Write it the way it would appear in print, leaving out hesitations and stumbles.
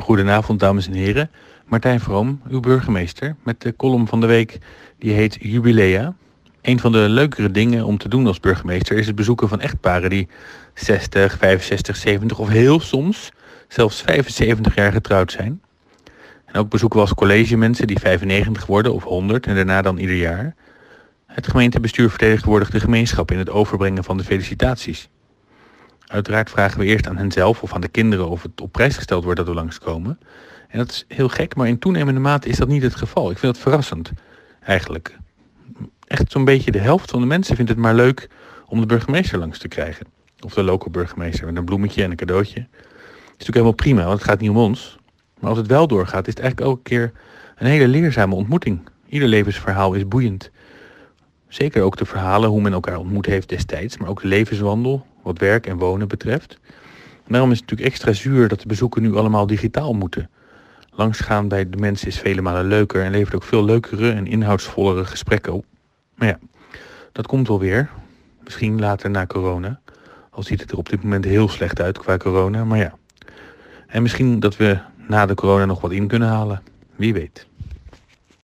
Goedenavond, dames en heren. Martijn Vroom, uw burgemeester, met de column van de week die heet Jubilea. Een van de leukere dingen om te doen als burgemeester is het bezoeken van echtparen die 60, 65, 70 of heel soms zelfs 75 jaar getrouwd zijn. En ook bezoeken we als college mensen die 95 worden of 100 en daarna dan ieder jaar. Het gemeentebestuur vertegenwoordigt de gemeenschap in het overbrengen van de felicitaties. Uiteraard vragen we eerst aan henzelf of aan de kinderen of het op prijs gesteld wordt dat we langskomen. En dat is heel gek, maar in toenemende mate is dat niet het geval. Ik vind dat verrassend, eigenlijk. Echt zo'n beetje de helft van de mensen vindt het maar leuk om de burgemeester langs te krijgen. Of de lokale burgemeester met een bloemetje en een cadeautje. Dat is natuurlijk helemaal prima, want het gaat niet om ons. Maar als het wel doorgaat, is het eigenlijk elke keer een hele leerzame ontmoeting. Ieder levensverhaal is boeiend. Zeker ook de verhalen hoe men elkaar ontmoet heeft destijds, maar ook de levenswandel, wat werk en wonen betreft. En daarom is het natuurlijk extra zuur dat de bezoeken nu allemaal digitaal moeten. Langsgaan bij de mensen is vele malen leuker en levert ook veel leukere en inhoudsvollere gesprekken op. Maar ja, dat komt wel weer. Misschien later na corona. Al ziet het er op dit moment heel slecht uit qua corona, maar ja. En misschien dat we na de corona nog wat in kunnen halen. Wie weet.